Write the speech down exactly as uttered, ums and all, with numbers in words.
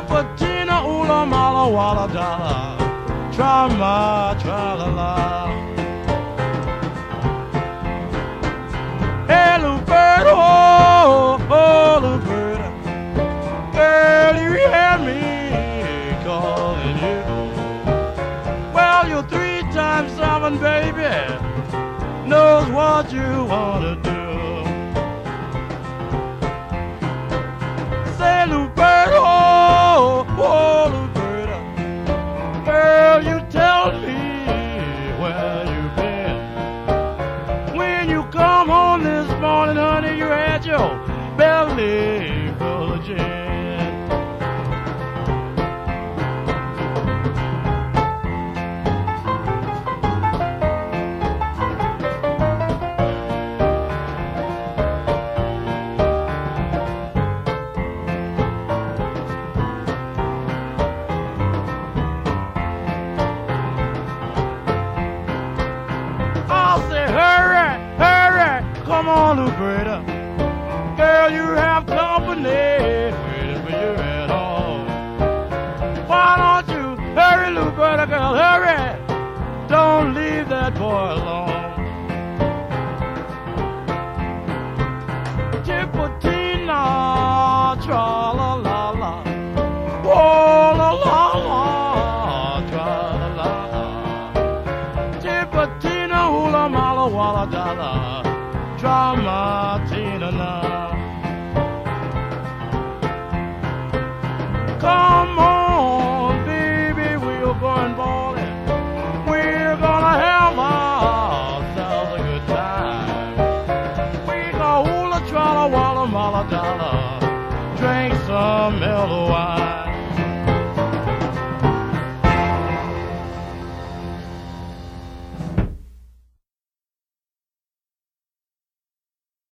Tipatina, oola mala walla dollar. Tra-ma, tra-la-la. Hey, Luberta, oh, oh, Luberta. Girl, you hear me calling you. Well, you're three times seven, baby. Knows what you wanna do. Say, Luberta, oh, oh, Luberta. Girl, you tell me where you've been. When you come home this morning, honey, you had your belly full of gin. I'll say, hurry, hurry, come on, Luberta. Girl, you have company waiting for you at home. Why don't you hurry, Luberta, girl, hurry. Don't leave that boy alone. Tipatina, tra-la-la-la. Whoa, la-la-la, tra-la-la-la. Tipatina, hula mala walla dollar. Tra-ma-tina na. Come on, baby, we're going bowling. We're gonna have ourselves a good time. We gonna hula, trala, walla, mala, dollar. Drink some mellow wine.